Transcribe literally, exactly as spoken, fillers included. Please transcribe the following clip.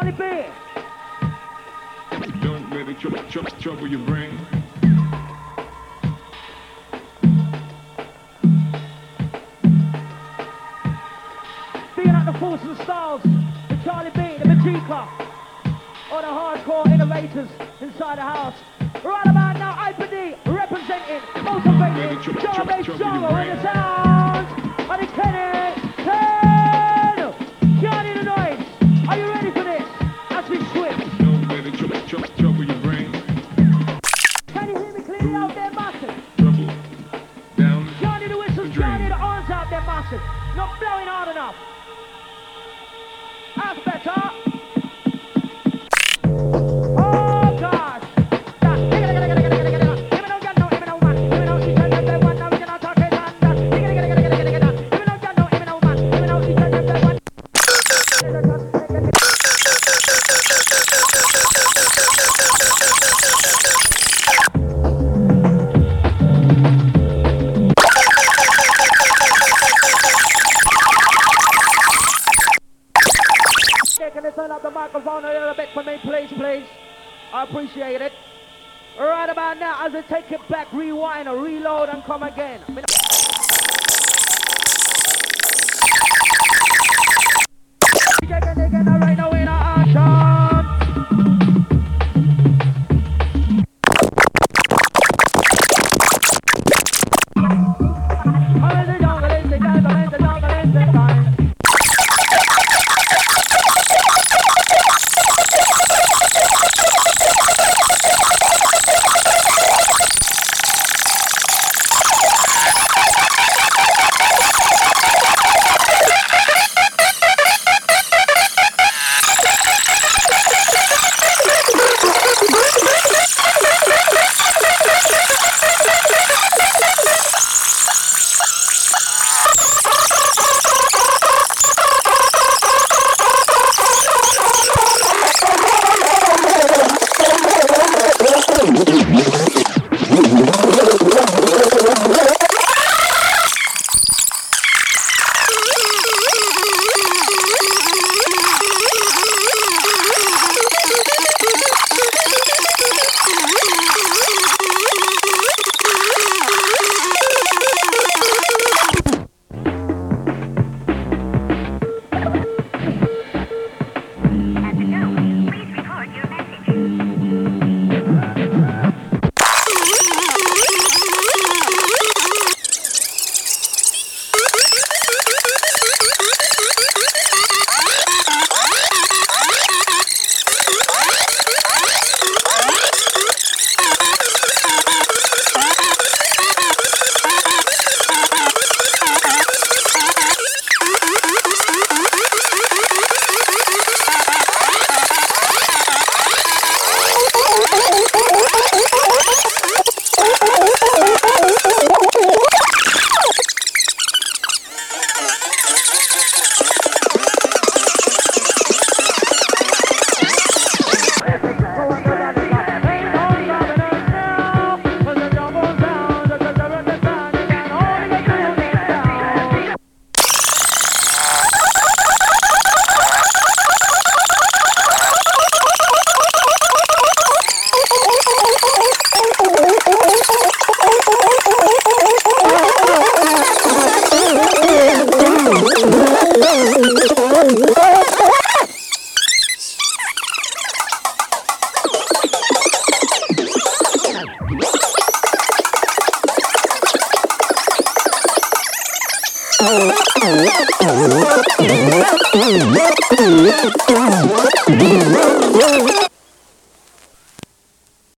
Charlie B. Don't let it tr- tr- trouble your brain. Being at the Force and Styles, the Charlie B, the Majika, all the hardcore innovators inside the house. Right about now, I P D representing, motivating, genre-based genre in the sound of the Kenny ten. Can't hear the noise. Are you ready for this? As we switch. Don't let it tr- tr- trouble your brain. Can you hear me clearly out there, massive? Trouble down. Can't hear the whistles, can't hear the arms out there, massive. Not blowing hard enough. That's better. Oh gosh. Can you turn up the microphone a little bit for me, please, please? I appreciate it. Right about now, as I take it back, rewind or reload and come again. I mean, right now in action. Oh,